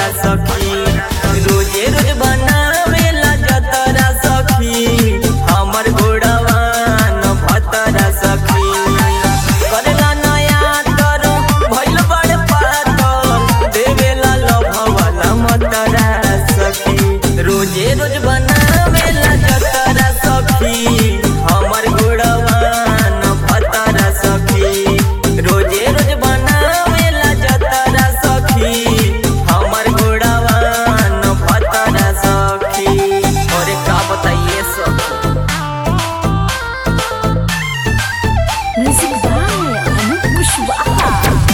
भतरा सखी रोजे रोज बनावेला जतरा सखी हमर घोड़वा न भतरा सखी करेला नया तर भइल बड़ पातर देवेला लभवाला मतरा सखी रोजे रोज बनावेला जतरा सखी हमर घोड़वा न भतरा सखी रोजे रोज बनावेला जतरा सखी हमर घोड़वा न भतरा सखी। और का बताइए सखी म्यूजिक बाय अनूप कुशवाहा।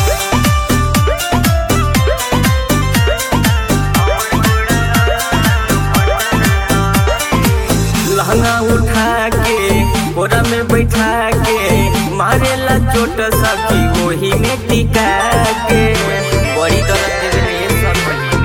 लहंगा उठा के बोरा में बैठा के मारेला चोट सखी वही में टिका के बड़ी दर्द देले सखी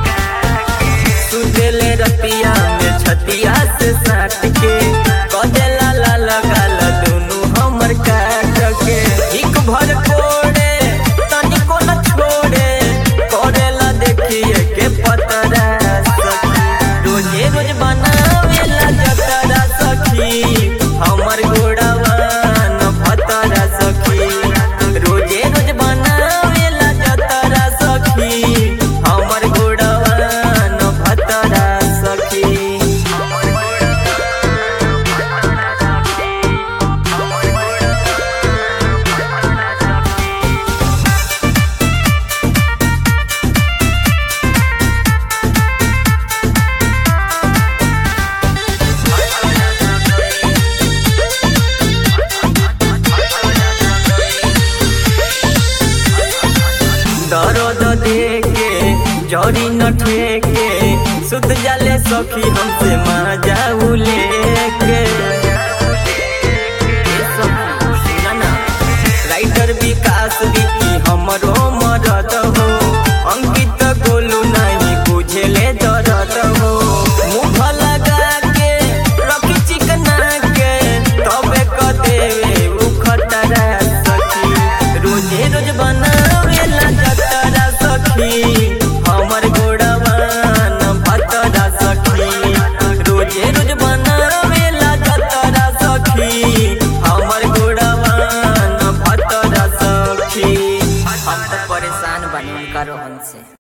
सुतेले रतिया में छतिया से साट के कदेला ला लगाल दुनु हमर काट के एक भर कोड़े तनिको न छोड़े करेला देखिए के पतरा सखी रोजे रोज बनावेला जतरा सखी हमर घोड़वा न भतरा सखी रोजे रोज बनावेला जतरा सखी हमर घोड़वा न भतरा सखी। दर्द देके जड़ी न ठेके सुध जाले सखी हमसे मजा लेके राइटर विकास बिकी हमरो मरद हो अंकित गोलू नहीं बुझेले दर्द हो मुँह लगा के रखी चिकना के तबे क देवे उ खतरा सखी रोजे रोज बनावेला जतरा सखी हमर घोड़वा न भतरा सखी रोजे रोज बनावेला जतरा सखी हमर घोड़वा न भतरा सखी। हम तो परेशान बनी उनका रोहन से।